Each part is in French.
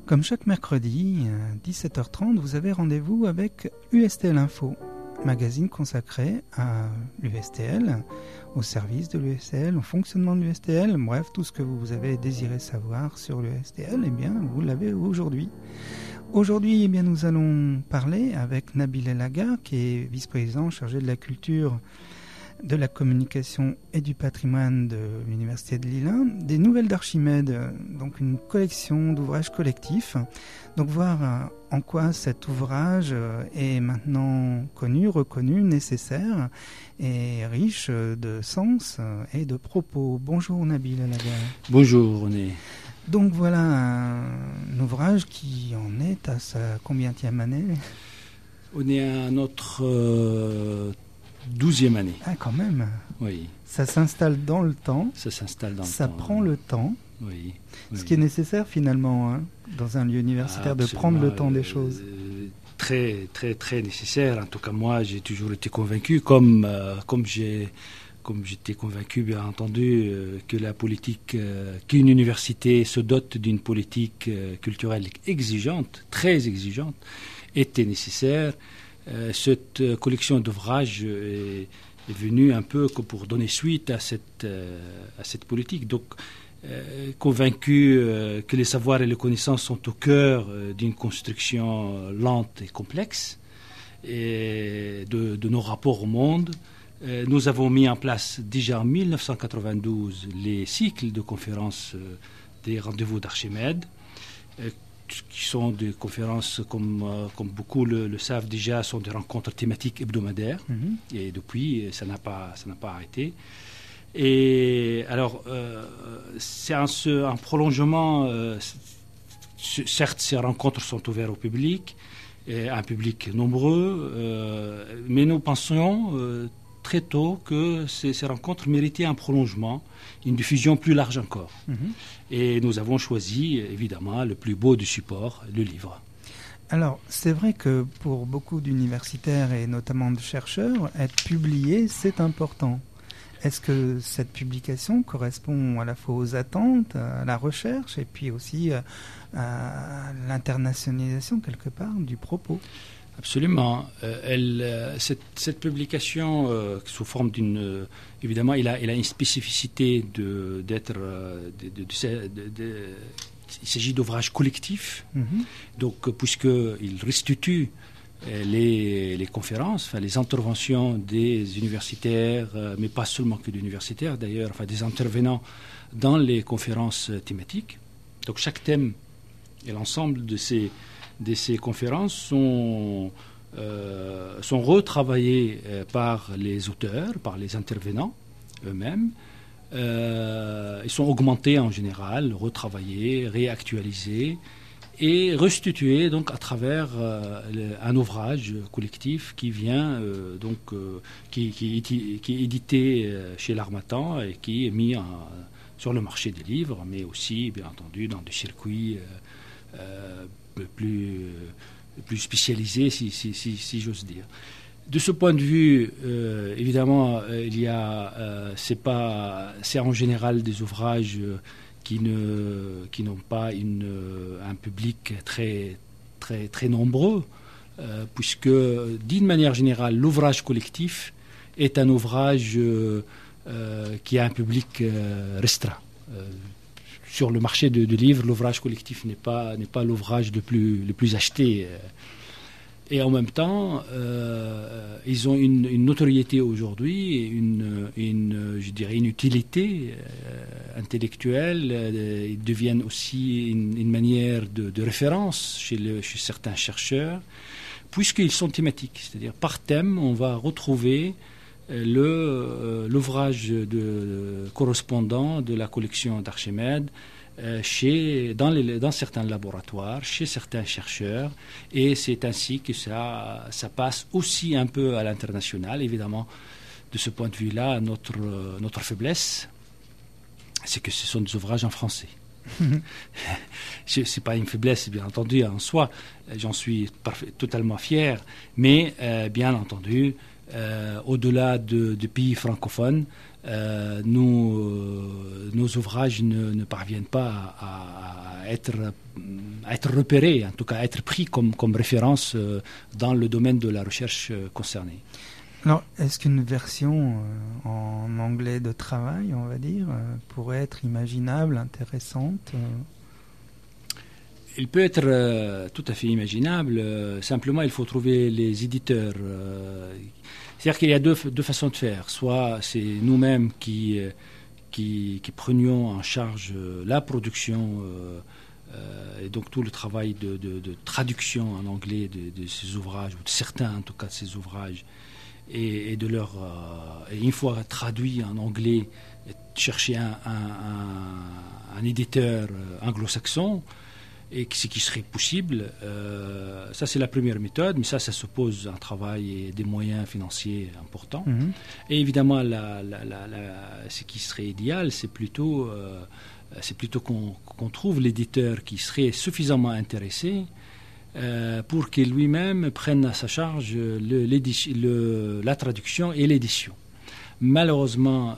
Comme chaque mercredi, à 17h30, vous avez rendez-vous avec USTL Info, magazine consacré à l'USTL, au service de l'USTL, au fonctionnement de l'USTL, bref, tout ce que vous avez désiré savoir sur l'USTL, eh bien, vous l'avez aujourd'hui. Aujourd'hui, eh bien, nous allons parler avec Nabil El Agha, qui est vice-président chargé de la culture, de la communication et du patrimoine de l'Université de Lille 1, des Nouvelles d'Archimède, donc une collection d'ouvrages collectifs. Donc voir en quoi cet ouvrage est maintenant connu, reconnu, nécessaire et riche de sens et de propos. Bonjour Nabil El Agha. Bonjour René. Donc voilà un ouvrage qui en est à sa combienième année? On est à notre 12e année. Ah, quand même. Oui. Ça s'installe dans le temps. Ça s'installe dans le temps. Ça prend le temps. Oui. Ce qui est nécessaire finalement, hein, dans un lieu universitaire, de prendre le temps des choses. Très, très, très nécessaire. En tout cas, moi, j'ai toujours été convaincu, comme j'étais convaincu, bien entendu, que la politique, qu'une université se dote d'une politique culturelle exigeante, très exigeante, était nécessaire. Cette collection d'ouvrages est venue un peu pour donner suite à cette politique. Donc, convaincu que les savoirs et les connaissances sont au cœur d'une construction lente et complexe et de nos rapports au monde. Nous avons mis en place déjà en 1992 les cycles de conférences des rendez-vous d'Archimède, qui sont des conférences, comme beaucoup le savent déjà, sont des rencontres thématiques hebdomadaires. Et depuis, ça n'a pas arrêté. Et alors, c'est un prolongement. Certes, ces rencontres sont ouvertes au public, un public nombreux, mais nous pensions très tôt que ces rencontres méritaient un prolongement, une diffusion plus large encore. Et nous avons choisi, évidemment, le plus beau du support, le livre. Alors, c'est vrai que pour beaucoup d'universitaires et notamment de chercheurs, être publié, c'est important. Est-ce que cette publication correspond à la fois aux attentes, à la recherche et puis aussi à l'internationalisation, quelque part, du propos ? Absolument. Cette publication, sous forme d'une... évidemment, il a une spécificité d'être... il s'agit d'ouvrages collectifs. Donc, puisqu'il restitue les conférences, enfin, les interventions des universitaires, mais pas seulement que des universitaires d'ailleurs, enfin, des intervenants dans les conférences thématiques. Donc, chaque thème et l'ensemble de ces conférences sont retravaillées par les auteurs, par les intervenants eux-mêmes. Ils sont augmentés en général, retravaillés, réactualisés et restitués donc à travers un ouvrage collectif qui vient qui est édité chez l'Harmattan et qui est mis sur le marché des livres, mais aussi bien entendu dans des circuits plus spécialisé, si j'ose dire. De ce point de vue, évidemment, c'est en général des ouvrages qui n'ont pas un public très, très, très nombreux, puisque, d'une manière générale, l'ouvrage collectif est un ouvrage qui a un public restreint. Sur le marché de livres, l'ouvrage collectif n'est pas l'ouvrage le plus acheté. Et en même temps, ils ont une notoriété aujourd'hui, je dirais une utilité intellectuelle. Ils deviennent aussi une manière de référence chez certains chercheurs, puisqu'ils sont thématiques. C'est-à-dire, par thème, on va retrouver l'ouvrage correspondant de la collection d'Archimède dans certains laboratoires, chez certains chercheurs, et c'est ainsi que ça passe aussi un peu à l'international. Évidemment, de ce point de vue-là, notre faiblesse, c'est que ce sont des ouvrages en français. Ce n'est pas une faiblesse, bien entendu, en soi, j'en suis totalement fier, mais bien entendu, au-delà de pays francophones, nos ouvrages ne parviennent pas à être être repéré, en tout cas à être pris comme référence dans le domaine de la recherche concernée. Alors, est-ce qu'une version en anglais de travail, on va dire, pourrait être imaginable, intéressante Il peut être tout à fait imaginable. Simplement, il faut trouver les éditeurs. C'est-à-dire qu'il y a deux façons de faire. Soit c'est nous-mêmes qui prenions en charge la production et donc tout le travail de traduction en anglais de ces ouvrages, ou de certains en tout cas de ces ouvrages, et de leur et une fois traduit en anglais, chercher un éditeur anglo-saxon, et ce qui serait possible. Ça, c'est la première méthode, mais ça suppose un travail et des moyens financiers importants. Mm-hmm. Et évidemment, ce qui serait idéal, c'est plutôt qu'on trouve l'éditeur qui serait suffisamment intéressé pour qu'il lui-même prenne à sa charge la traduction et l'édition. Malheureusement,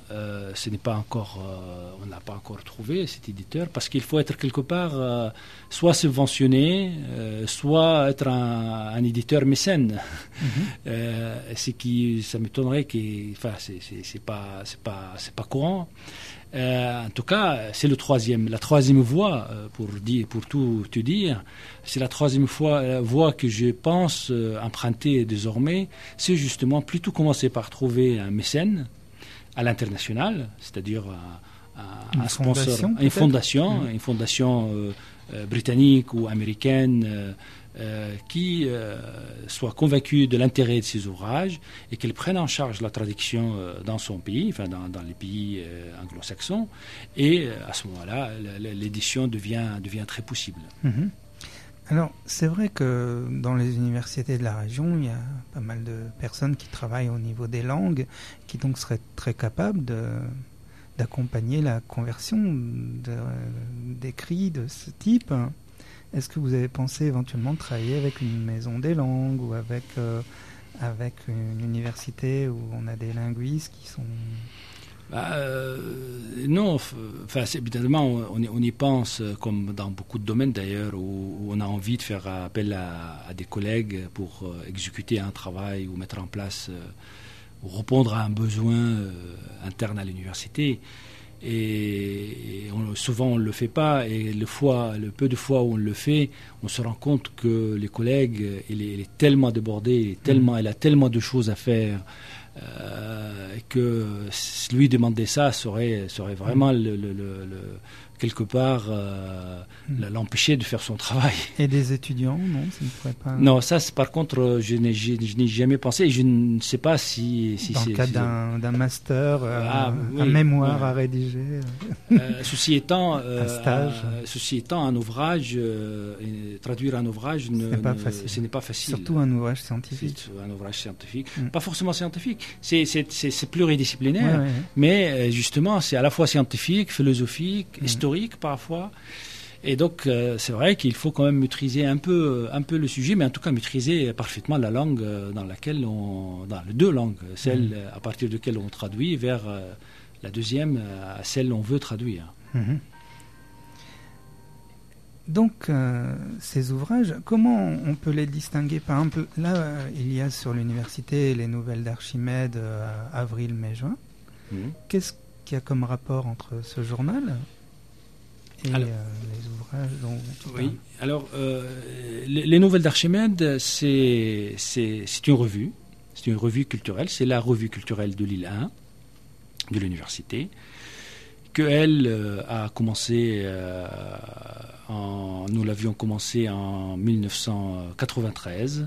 on n'a pas encore trouvé cet éditeur, parce qu'il faut être quelque part soit subventionné, soit être un éditeur mécène. Mm-hmm. Ça m'étonnerait c'est pas courant. En tout cas, c'est la troisième voie, pour tout te dire. C'est la troisième voie que je pense emprunter désormais. C'est justement plutôt commencer par trouver un mécène à l'international, c'est-à-dire un sponsor, une fondation britannique ou américaine qui soit convaincue de l'intérêt de ces ouvrages et qu'elle prenne en charge la traduction dans son pays, enfin dans les pays anglo-saxons, et à ce moment-là, l'édition devient très possible. Mm-hmm. Alors, c'est vrai que dans les universités de la région, il y a pas mal de personnes qui travaillent au niveau des langues, qui donc seraient très capables d'accompagner la conversion d'écrits de ce type. Est-ce que vous avez pensé éventuellement de travailler avec une maison des langues ou avec une université où on a des linguistes qui sont... Non, évidemment, on y pense, comme dans beaucoup de domaines d'ailleurs, où on a envie de faire appel à des collègues pour exécuter un travail ou mettre en place ou répondre à un besoin interne à l'université. Et souvent on ne le fait pas, et le peu de fois où on le fait, on se rend compte que les collègues, il est tellement débordé, il a tellement de choses à faire, que lui demander ça serait vraiment quelque part l'empêcher de faire son travail. Et des étudiants, non, ça ne pourrait pas... Non, ça par contre je n'ai jamais pensé, et je ne sais pas si dans le cadre d'un master, un mémoire à rédiger, ceci étant, un stage. Ceci étant, un ouvrage, traduire un ouvrage, ce n'est pas facile. Surtout un ouvrage scientifique. Un ouvrage scientifique, pas forcément scientifique, c'est pluridisciplinaire, mais justement c'est à la fois scientifique, philosophique, historique parfois. Et donc, c'est vrai qu'il faut quand même maîtriser un peu le sujet, mais en tout cas maîtriser parfaitement la langue dans les deux langues, celle à partir de laquelle on traduit vers la deuxième, à celle on veut traduire. Mm-hmm. Donc, ces ouvrages, comment on peut les distinguer? Par exemple, là, il y a sur l'université les nouvelles d'Archimède, avril, mai, juin. Mm-hmm. Qu'est-ce qu'il y a comme rapport entre ce journal et les ouvrages dont tu parles? Oui, alors les nouvelles d'Archimède, c'est une revue. C'est une revue culturelle. C'est la revue culturelle de Lille 1 de l'université, qu'elle a commencé, nous l'avions commencé en 1993.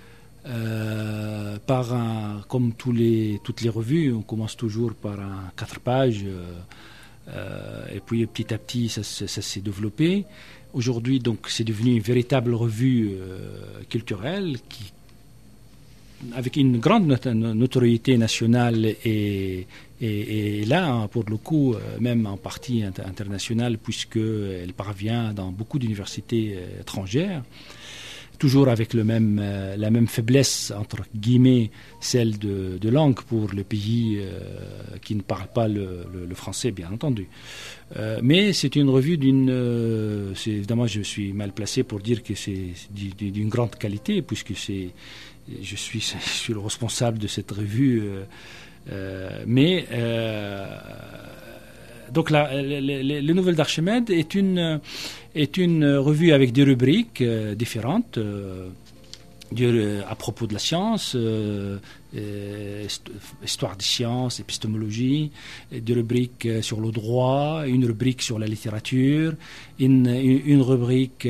Comme toutes les revues, on commence toujours par 4 pages. Et puis petit à petit ça s'est développé. Aujourd'hui donc c'est devenu une véritable revue culturelle avec une grande notoriété nationale et là pour le coup même en partie internationale, puisqu'elle parvient dans beaucoup d'universités étrangères. toujours avec la même faiblesse, entre guillemets, celle de langue pour les pays qui ne parlent pas le français, bien entendu. Mais c'est une revue évidemment, je suis mal placé pour dire que c'est d'une grande qualité, puisque je suis le responsable de cette revue. Donc les Nouvelles d'Archimède est une revue avec des rubriques différentes à propos de la science, histoire des sciences, épistémologie, des rubriques sur le droit, une rubrique sur la littérature, une rubrique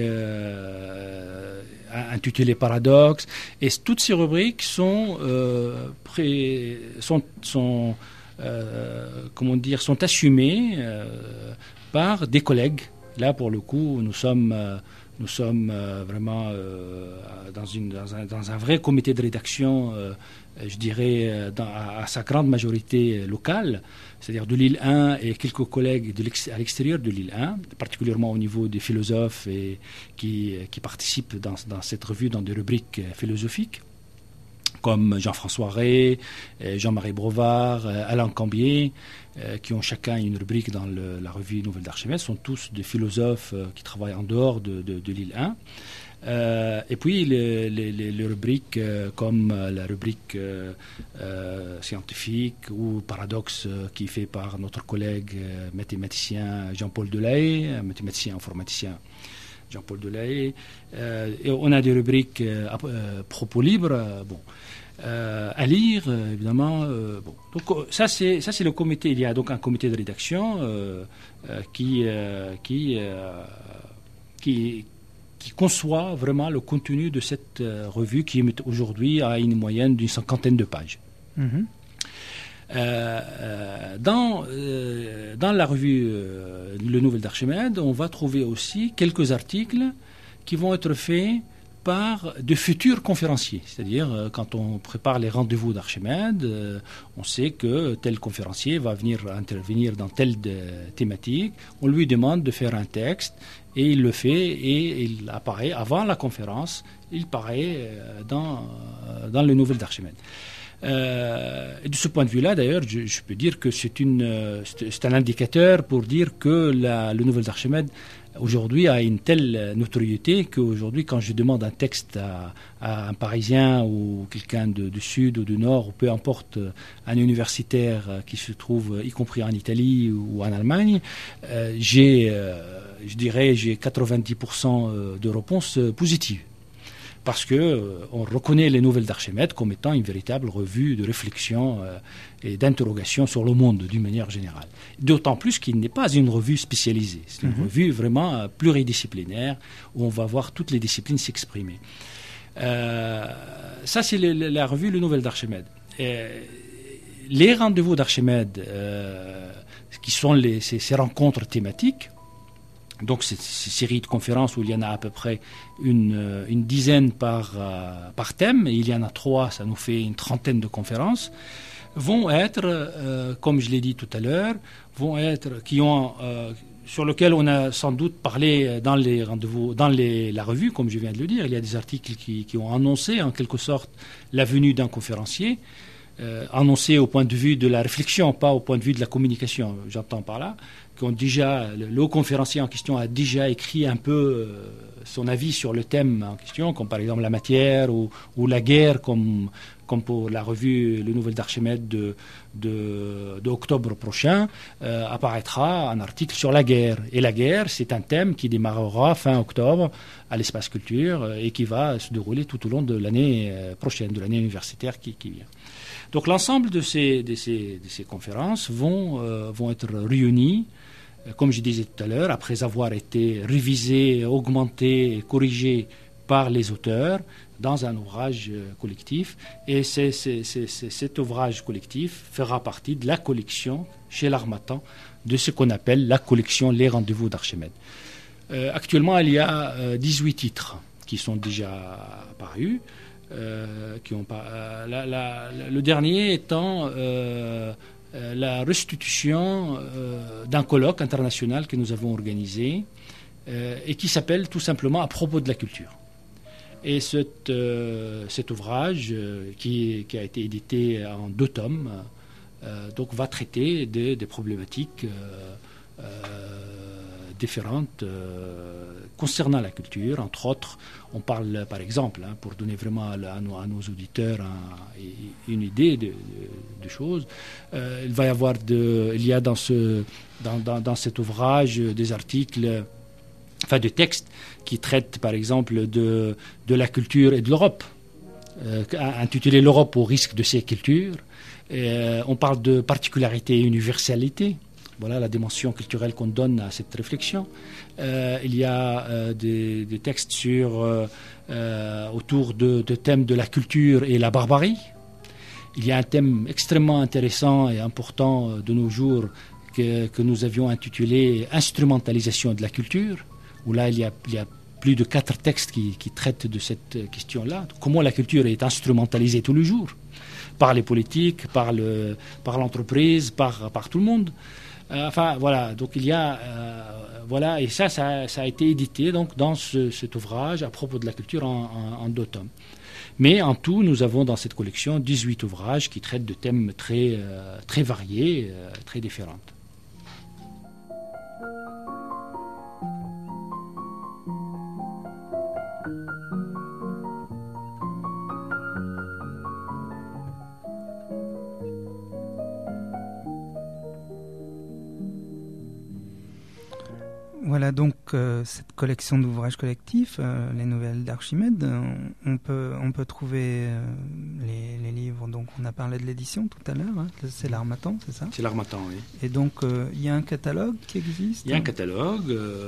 intitulée Paradoxe. Et toutes ces rubriques sont assumées par des collègues. Là, pour le coup, nous sommes vraiment dans un vrai comité de rédaction, je dirais, à sa grande majorité locale, c'est-à-dire de l'île 1 et quelques collègues à l'extérieur de l'île 1, particulièrement au niveau des philosophes qui participent dans cette revue dans des rubriques philosophiques, comme Jean-François Rey, Jean-Marie Brovard, Alain Cambier, qui ont chacun une rubrique dans la revue Nouvelles d'Archimède, sont tous des philosophes qui travaillent en dehors de l'île 1. Et puis les rubriques comme la rubrique scientifique ou Paradoxe qui est fait par notre collègue mathématicien Jean-Paul Delahaye, mathématicien informaticien Jean-Paul Delahaye. Et on a des rubriques propos libres. À lire, évidemment. Donc ça c'est le comité. Il y a donc un comité de rédaction qui conçoit vraiment le contenu de cette revue qui aujourd'hui a une moyenne d'une 50aine de pages. Mm-hmm. Dans la revue Le Nouvelles d'Archimède, on va trouver aussi quelques articles qui vont être faits par de futurs conférenciers. C'est-à-dire, quand on prépare les rendez-vous d'Archimède, on sait que tel conférencier va venir intervenir dans telle thématique. On lui demande de faire un texte et il le fait et il apparaît avant la conférence. Il paraît dans le Nouvelles d'Archimède. Et de ce point de vue-là, d'ailleurs, je peux dire que c'est un indicateur pour dire que le Nouvelles d'Archimède aujourd'hui a une telle notoriété qu'aujourd'hui, quand je demande un texte à un Parisien ou quelqu'un du Sud ou du Nord, ou peu importe, un universitaire qui se trouve y compris en Italie ou en Allemagne, j'ai 90% de réponses positives. Parce qu'on reconnaît les Nouvelles d'Archimède comme étant une véritable revue de réflexion et d'interrogation sur le monde d'une manière générale. D'autant plus qu'il n'est pas une revue spécialisée. C'est une revue vraiment pluridisciplinaire où on va voir toutes les disciplines s'exprimer. Ça, c'est la revue Les Nouvelles d'Archimède. Les rendez-vous d'Archimède, qui sont ces rencontres thématiques, donc c'est une série de conférences où il y en a à peu près une dizaine par thème, et il y en a 3, ça nous fait une trentaine de conférences, vont être, comme je l'ai dit tout à l'heure, sur lesquels on a sans doute parlé dans les rendez-vous, dans la revue, comme je viens de le dire. Il y a des articles qui ont annoncé en quelque sorte la venue d'un conférencier, annoncé au point de vue de la réflexion, pas au point de vue de la communication, j'entends par là. Le conférencier en question a déjà écrit un peu son avis sur le thème en question, comme par exemple la matière ou la guerre, comme pour la revue Le Nouvelles d'Archimède d'octobre prochain, apparaîtra un article sur la guerre. Et la guerre, c'est un thème qui démarrera fin octobre à l'Espace Culture et qui va se dérouler tout au long de l'année prochaine, de l'année universitaire qui vient. Donc l'ensemble de ces conférences vont être réunies, comme je disais tout à l'heure, après avoir été révisées, augmentées, corrigées par les auteurs dans un ouvrage collectif. Et cet ouvrage collectif fera partie de la collection chez l'Harmattan de ce qu'on appelle la collection Les Rendez-vous d'Archimède. Actuellement, il y a 18 titres qui sont déjà parus. Le dernier étant la restitution d'un colloque international que nous avons organisé et qui s'appelle tout simplement À propos de la culture. Et cet ouvrage, qui a été édité en 2 tomes, donc va traiter des problématiques différentes concernant la culture. Entre autres, on parle, par exemple, pour donner vraiment à nos auditeurs une idée de choses, il y a dans cet ouvrage des articles, enfin des textes qui traitent par exemple de la culture et de l'Europe, intitulé «L'Europe au risque de ses cultures». On parle de particularité et universalité. Voilà la dimension culturelle qu'on donne à cette réflexion. Il y a des textes autour de thèmes de la culture et la barbarie. Il y a un thème extrêmement intéressant et important de nos jours que nous avions intitulé « Instrumentalisation de la culture », où là il y a plus de 4 textes qui traitent de cette question-là. Comment la culture est instrumentalisée tous les jours par les politiques, par l'entreprise, par tout le monde. Enfin voilà, donc il y a voilà, et ça a été édité donc dans cet ouvrage à propos de la culture en 2 tomes. Mais en tout, nous avons dans cette collection 18 ouvrages qui traitent de thèmes très variés, très différents. Voilà donc cette collection d'ouvrages collectifs, les nouvelles d'Archimède. On peut trouver les livres, donc on a parlé de l'édition tout à l'heure, c'est l'Harmattan, c'est ça? C'est l'Harmattan, oui. Et donc il y a un catalogue qui existe? Il y a un catalogue,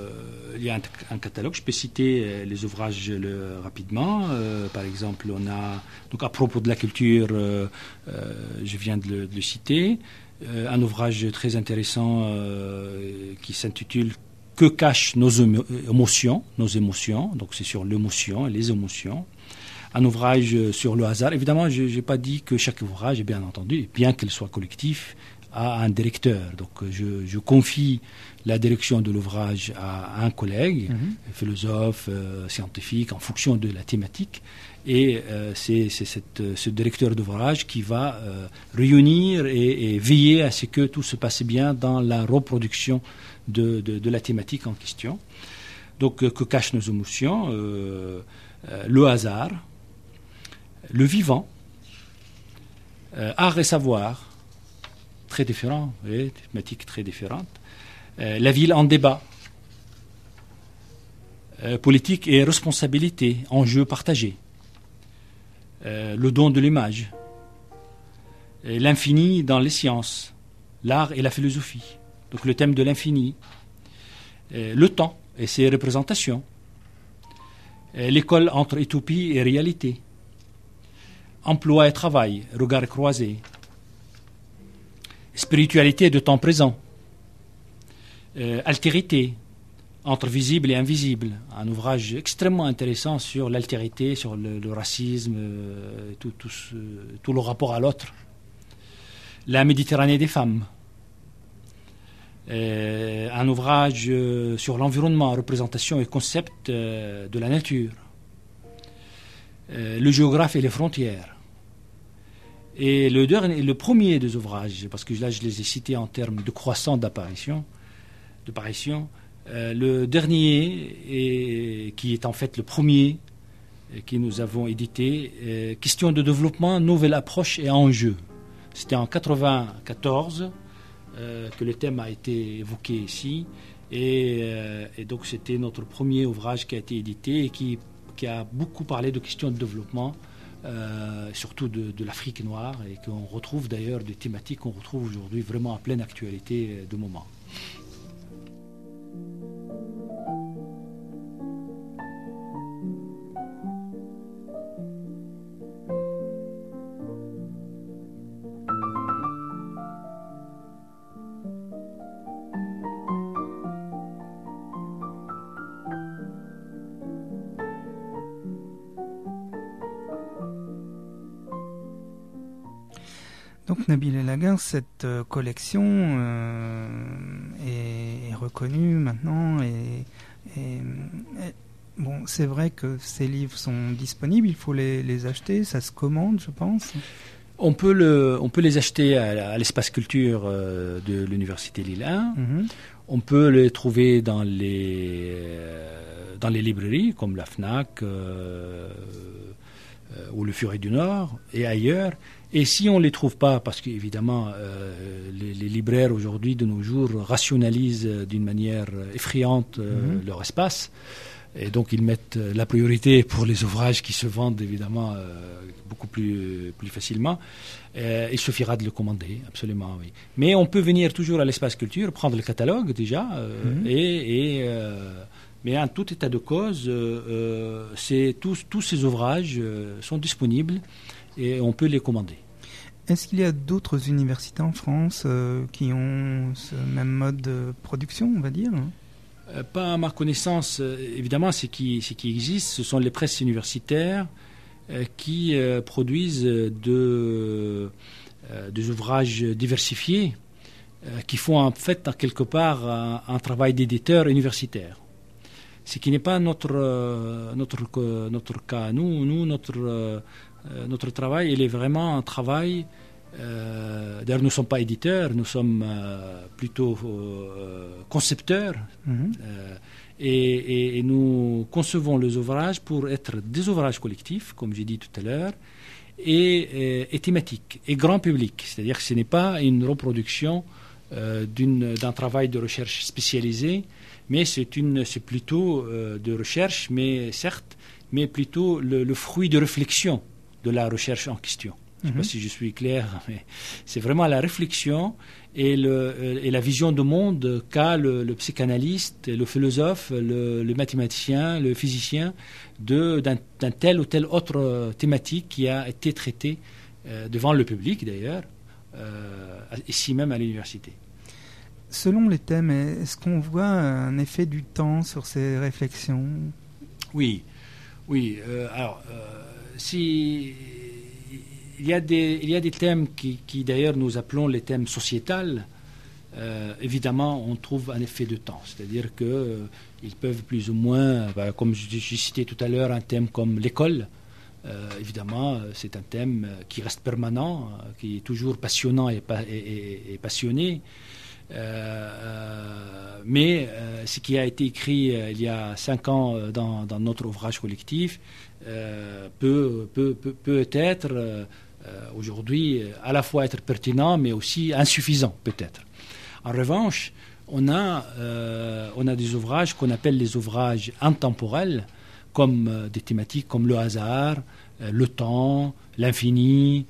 je peux citer les ouvrages rapidement. Par exemple, on a, donc à propos de la culture, je viens de le citer, un ouvrage très intéressant qui s'intitule Que cachent nos émotions, donc c'est sur l'émotion et les émotions. Un ouvrage sur le hasard. Évidemment, je n'ai pas dit que chaque ouvrage, bien entendu, bien qu'il soit collectif, a un directeur. Donc je confie la direction de l'ouvrage à un collègue, philosophe, scientifique, en fonction de la thématique. Et c'est ce directeur d'ouvrage qui va réunir et veiller à ce que tout se passe bien dans la reproduction de la thématique en question. Donc, que cachent nos émotions, le hasard, le vivant, art et savoir, très différents, oui, thématiques très différentes, la ville en débat, politique et responsabilité, enjeux partagés, le don de l'image, l'infini dans les sciences, l'art et la philosophie. Donc le thème de l'infini, le temps et ses représentations, l'école entre utopie et réalité, emploi et travail, regard croisé, spiritualité de temps présent, altérité entre visible et invisible, un ouvrage extrêmement intéressant sur l'altérité, sur le racisme, tout le rapport à l'autre, la Méditerranée des femmes, un ouvrage sur l'environnement, représentation et concept de la nature, le géographe et les frontières. Et le premier des ouvrages, parce que là je les ai cités en termes de croissant d'apparition, le dernier, qui est en fait le premier que nous avons édité, question de développement, nouvelle approche et enjeux. C'était en 1994 que le thème a été évoqué ici, et donc c'était notre premier ouvrage qui a été édité et qui a beaucoup parlé de questions de développement, surtout de l'Afrique noire, et qu'on retrouve d'ailleurs des thématiques qu'on retrouve aujourd'hui vraiment en pleine actualité de moment. Donc Nabil Elaguin, cette collection est reconnue maintenant et bon, c'est vrai que ces livres sont disponibles, il faut les acheter, ça se commande, je pense. On peut les acheter à l'espace culture de l'Université Lille 1. On peut les trouver dans les librairies comme la FNAC ou le Furet du Nord et ailleurs. Et si on ne les trouve pas, parce qu'évidemment les libraires aujourd'hui de nos jours rationalisent d'une manière effrayante leur espace, et donc ils mettent la priorité pour les ouvrages qui se vendent évidemment beaucoup plus facilement. Il suffira de le commander, absolument, oui. Mais on peut venir toujours à l'espace culture, prendre le catalogue déjà, mais en tout état de cause, tous ces ouvrages sont disponibles et on peut les commander. Est-ce qu'il y a d'autres universités en France qui ont ce même mode de production, on va dire ? Pas à ma connaissance. Évidemment, ce qui existe, ce sont les presses universitaires qui produisent des ouvrages diversifiés qui font en fait quelque part un travail d'éditeur universitaire. Ce qui n'est pas notre cas. Notre travail, il est vraiment un travail. D'ailleurs, nous ne sommes pas éditeurs, nous sommes plutôt concepteurs. Et nous concevons les ouvrages pour être des ouvrages collectifs, comme j'ai dit tout à l'heure, et thématiques, et grand public. C'est-à-dire que ce n'est pas une reproduction d'un travail de recherche spécialisé, mais c'est plutôt de recherche, mais certes, mais plutôt le fruit de réflexion de la recherche en question. Je ne sais pas si je suis clair, mais c'est vraiment la réflexion et la vision du monde qu'a le psychanalyste, le philosophe, le mathématicien, le physicien d'un tel ou tel autre thématique qui a été traitée devant le public d'ailleurs, ici même à l'université. Selon les thèmes, est-ce qu'on voit un effet du temps sur ces réflexions ? Oui. Alors, il y a des thèmes qui d'ailleurs nous appelons les thèmes sociétals. Évidemment, on trouve un effet de temps. C'est-à-dire qu'ils peuvent plus ou moins, comme j'ai cité tout à l'heure, un thème comme l'école. Évidemment, c'est un thème qui reste permanent, qui est toujours passionnant et passionné. Mais ce qui a été écrit il y a 5 ans dans notre ouvrage collectif peut être aujourd'hui à la fois être pertinent mais aussi insuffisant peut-être. En revanche, on a des ouvrages qu'on appelle les ouvrages intemporels, comme des thématiques comme le hasard, le temps, l'infini,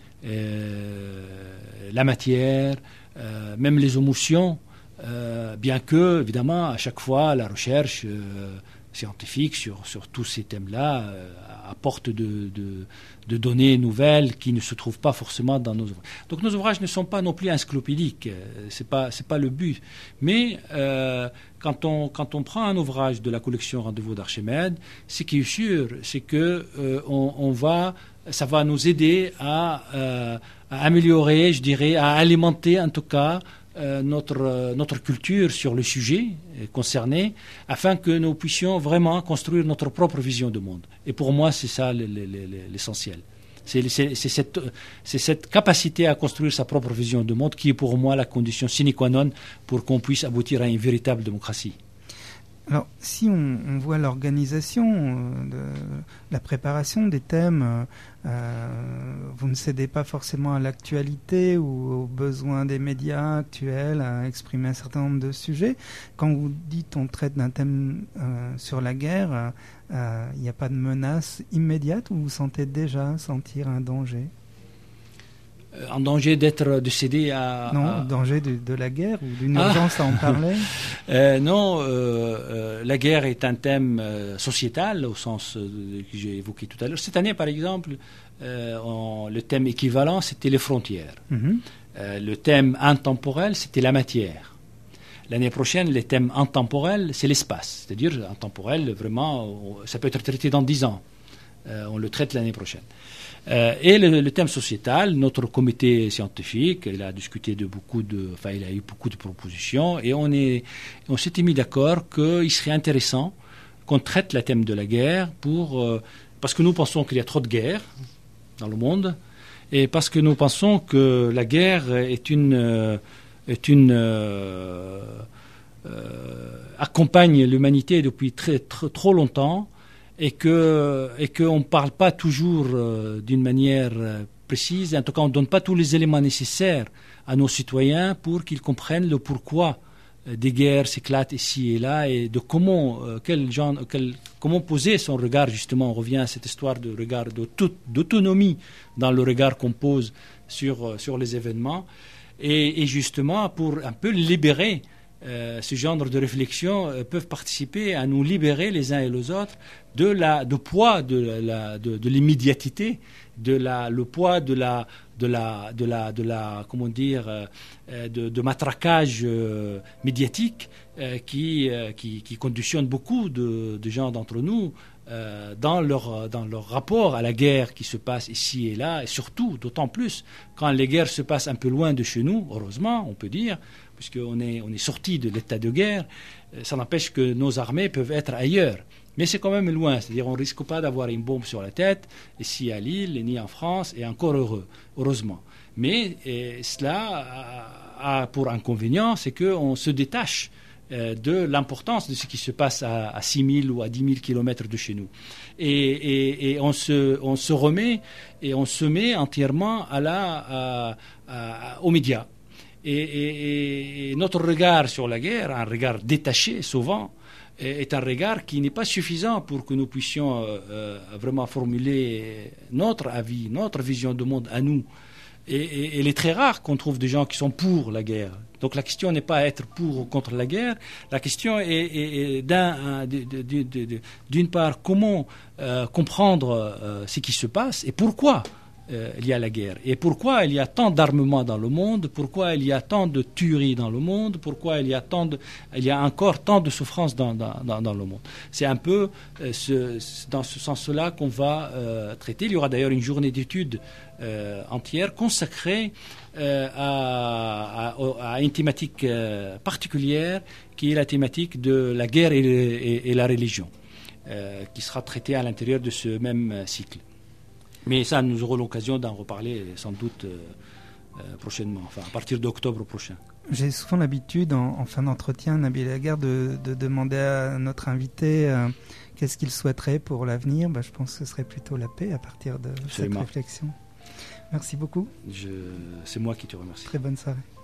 la matière, même les émotions, bien que, évidemment, à chaque fois, la recherche scientifique sur tous ces thèmes-là apporte de données nouvelles qui ne se trouvent pas forcément dans nos ouvrages. Donc nos ouvrages ne sont pas non plus encyclopédiques, c'est pas le but. Mais quand on prend un ouvrage de la collection Rendez-vous d'Archimède, ce qui est sûr, c'est que ça va nous aider à améliorer, je dirais, à alimenter en tout cas notre culture sur le sujet concerné, afin que nous puissions vraiment construire notre propre vision du monde. Et pour moi, c'est ça l'essentiel. C'est cette capacité à construire sa propre vision du monde qui est pour moi la condition sine qua non pour qu'on puisse aboutir à une véritable démocratie. Alors, si on voit l'organisation, la préparation des thèmes, vous ne cédez pas forcément à l'actualité ou aux besoins des médias actuels à exprimer un certain nombre de sujets. Quand vous dites on traite d'un thème sur la guerre, il n'y a pas de menace immédiate ou vous sentez déjà sentir un danger ? En danger de céder à... Non, danger de la guerre ou d'une urgence à en parler. Non, la guerre est un thème sociétal au sens que j'ai évoqué tout à l'heure. Cette année, par exemple, le thème équivalent, c'était les frontières. Le thème intemporel, c'était la matière. L'année prochaine, le thème intemporel, c'est l'espace. C'est-à-dire, intemporel, vraiment, ça peut être traité dans 10 ans. On le traite l'année prochaine. Et le thème sociétal, notre comité scientifique, il a discuté il a eu beaucoup de propositions et on s'était mis d'accord qu'il serait intéressant qu'on traite le thème de la guerre parce que nous pensons qu'il y a trop de guerres dans le monde et parce que nous pensons que la guerre accompagne l'humanité depuis trop longtemps et qu'on ne parle pas toujours d'une manière précise. En tout cas, on ne donne pas tous les éléments nécessaires à nos citoyens pour qu'ils comprennent le pourquoi des guerres s'éclatent ici et là et de comment poser son regard. Justement, on revient à cette histoire de regard d'autonomie dans le regard qu'on pose sur les événements et justement pour un peu libérer ce genre de réflexion peuvent participer à nous libérer les uns et les autres du poids de l'immédiatité, le poids de matraquage médiatique qui conditionne beaucoup de gens d'entre nous dans leur rapport à la guerre qui se passe ici et là, et surtout, d'autant plus, quand les guerres se passent un peu loin de chez nous, heureusement, on peut dire, puisqu'on est sorti de l'état de guerre, ça n'empêche que nos armées peuvent être ailleurs. Mais c'est quand même loin, c'est-à-dire on ne risque pas d'avoir une bombe sur la tête, ici à Lille, ni en France, et encore heureusement. Mais cela a pour inconvénient, c'est qu'on se détache de l'importance de ce qui se passe à 6 000 ou à 10 000 kilomètres de chez nous. Et on se remet et on se met entièrement aux médias. Et notre regard sur la guerre, un regard détaché souvent, est un regard qui n'est pas suffisant pour que nous puissions vraiment formuler notre avis, notre vision du monde à nous. Et il est très rare qu'on trouve des gens qui sont pour la guerre. Donc la question n'est pas être pour ou contre la guerre. La question est d'une part comment comprendre ce qui se passe et pourquoi il y a la guerre. Et pourquoi il y a tant d'armements dans le monde, pourquoi il y a tant de tueries dans le monde, pourquoi il y a encore tant de souffrances dans le monde. C'est un peu dans ce sens-là qu'on va traiter. Il y aura d'ailleurs une journée d'études entière consacrée à une thématique particulière qui est la thématique de la guerre et la religion, qui sera traitée à l'intérieur de ce même cycle. Mais ça, nous aurons l'occasion d'en reparler sans doute prochainement, enfin à partir d'octobre prochain. J'ai souvent l'habitude, en fin d'entretien, Nabil Aguerre, de demander à notre invité qu'est-ce qu'il souhaiterait pour l'avenir. Je pense que ce serait plutôt la paix à partir de cette réflexion. Merci beaucoup. C'est moi qui te remercie. Très bonne soirée.